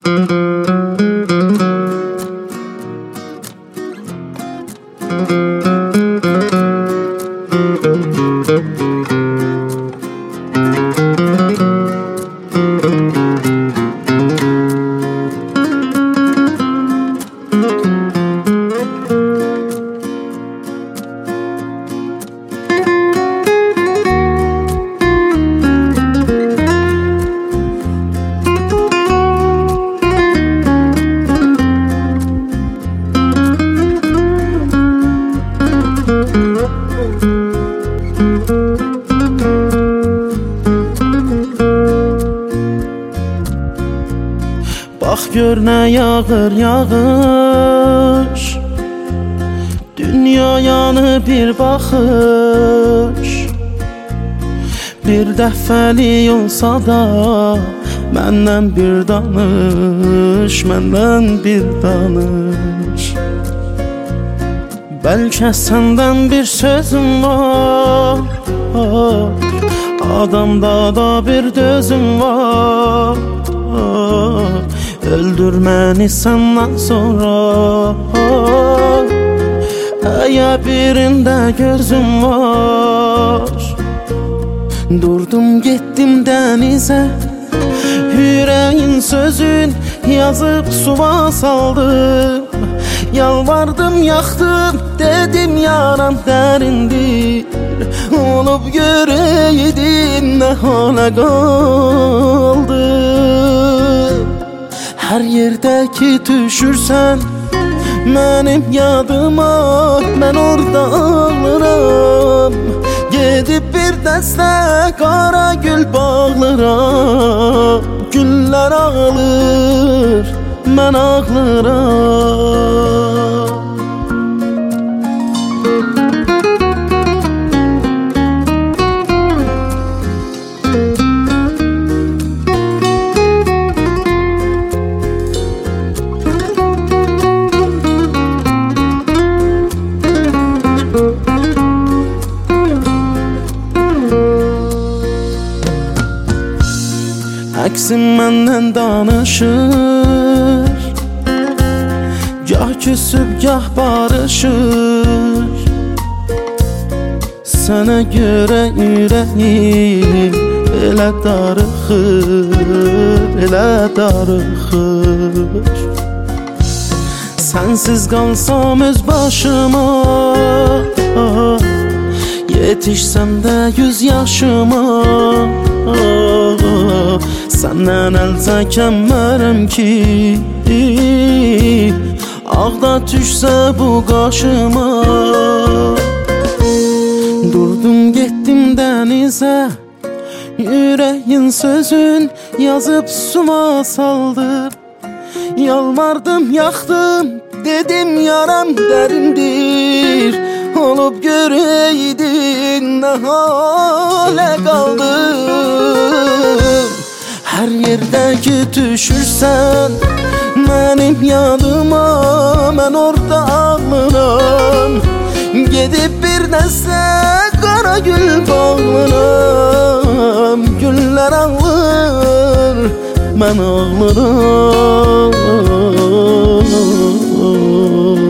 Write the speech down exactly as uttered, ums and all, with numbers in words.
Bax gör nə yağır yağış, dünyayanı bir baxış. Bir dəfəlik olsa da məndən bir danış, məndən bir danış. Bəlkə səndən bir sözüm var, adamda da bir dözüm var. Öldür məni səndən sonra, əgər birində gözüm var. Durdum getdim dənizə, ürəyin sözün yazıb suva saldım. Yalvardım yaxdım, dedim yaram dərindir. Olub görəydin nə hala qaldı. Hər yerdə ki düşürsən mənim yadıma, mən orada ağlıram. Gedib bir dəstə qara gül bağlıram. Güllər ağlır, mən ağlıram. Əksim məndən danışır, gah küsüb gah barışır. Sənə görə ürəyim elə darıxır, elə darıxır. Sənsiz qalsam öz başıma, yetişsəm də yüz yaşıma. Səndən əl çəkəmmərəm ki, ağda düşsə bu qaşıma. Durdum getdim dənizə, ürəyin sözün yazıb suma saldım. Yalvardım yaxdım, dedim yaram dərindir. Olub görəydin nə halə qaldım. Hər yerdə ki düşürsən mənim yadıma, mən orada ağlıram. Gedib bir dəstə qara gül bağlıram. Güllər ağlır, mən ağlıram.